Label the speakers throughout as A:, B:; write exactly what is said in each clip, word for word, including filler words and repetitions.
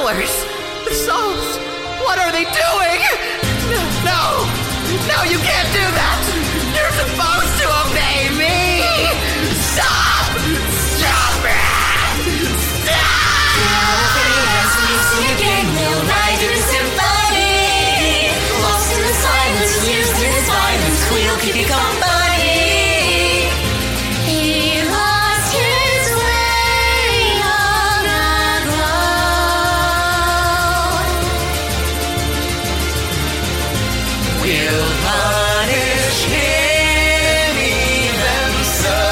A: followers, the souls, what are they doing? No, no, you can't do that. You're supposed to obey me. Stop, stop it, stop.
B: As we sing again, we'll ride in a symphony. Lost in the silence, used in his violence, we'll keep you company. He lost his way on the road. We'll punish him even so.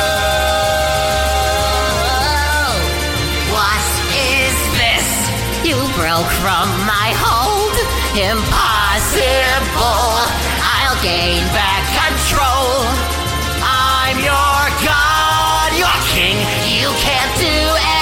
A: What is this? You broke from my hold. Impossible. I'll gain back control. I'm your god, your king. You can't do anything.